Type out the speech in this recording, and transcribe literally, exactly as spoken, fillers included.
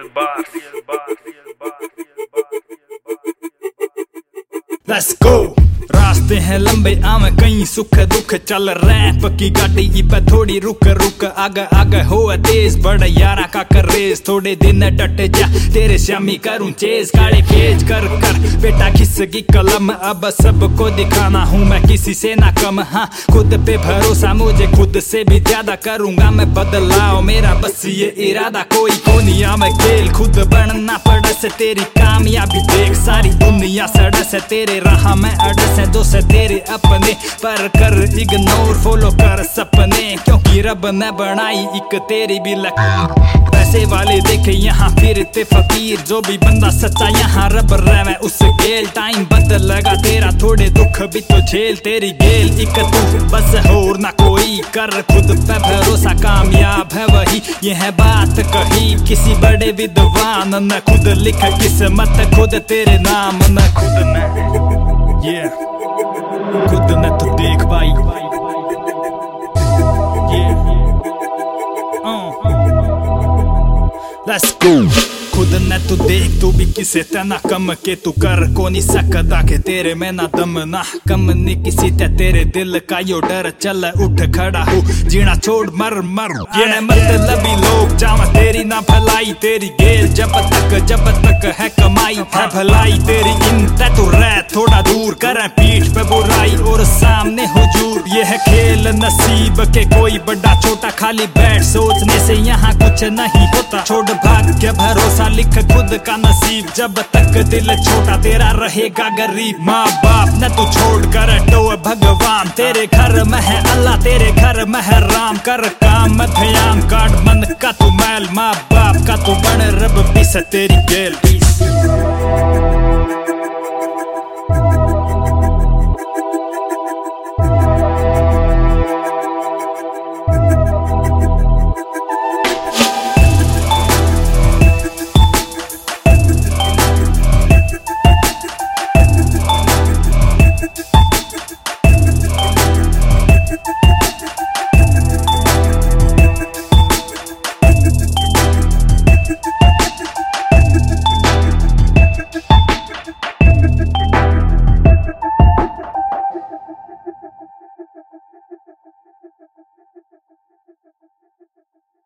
real boss, real boss, real boss, real boss, real boss. Let's go. रास्ते हैं लंबे आवे कई सुख दुख चल रहे पक्की गाड़ी पे थोड़ी रुक रुक आगे आगे हो तेज बड़ा यारा का कर रेस थोड़े दिन डट जा तेरे श्यामी करूं चेज काले पेज कर कर बेटा खिसकी कलम अब सबको दिखाना हूं मैं किसी से ना कम। हाँ खुद पे भरोसा मुझे खुद से भी ज्यादा करूंगा मैं बदलाव मेरा बस ये इरादा कोई कोनिया में खेल खुद बनना पड़ा से तेरी कामयाबी देख सारी दुनिया सड़क से तेरे राह में अड़स है दो से तेरे अपने पर कर इग्नोर फॉलो कर सपने क्योंकि रब ने बनाई एक तेरी भी लक पैसे वाले देखे यहाँ फिरते फकीर जो भी बंदा सच्चा यहाँ रब रहे उस गेल टाइम बदल लगा तेरा थोड़े दुख भी तो झेल तेरी गेल एक तू बस और ना कोई कर खुद पे भरोसा कामयाब है वही ये है बात कही किसी बड़े विद्वान न खुद लिख किस्मत खुद तेरे नाम न खुद न ये खुद न तो देख भाई yeah. uh. Let's go. खुद न तू देख तू भी किसे तना कम के तू कर को नहीं सकता के तेरे में ना दम ना कम नहीं किसी ते तेरे दिल का यो डर चल उठ खड़ा हो जीना छोड़ मर मर ये मतलबी लोग जावा तेरी ना भलाई तेरी गेल जब तक जब तक है कमाई है भलाई तेरी इन तू रह थोड़ा दूर कर पीठ पे बुराई और सामने हुजूर ये है खेल नसीब के कोई बड़ा छोटा खाली बैठ सोचने से यहाँ कुछ नहीं होता छोड़ भाग्य भरोसा लिख खुद का नसीब जब तक दिल छोटा तेरा रहेगा गरीब माँ बाप न तू छोड़ कर तो भगवान तेरे घर में है अल्लाह तेरे घर में है राम कर काम ध्यान काट मन का तू मैल माँ बाप का तू बन रब पीस तेरी गेल पीस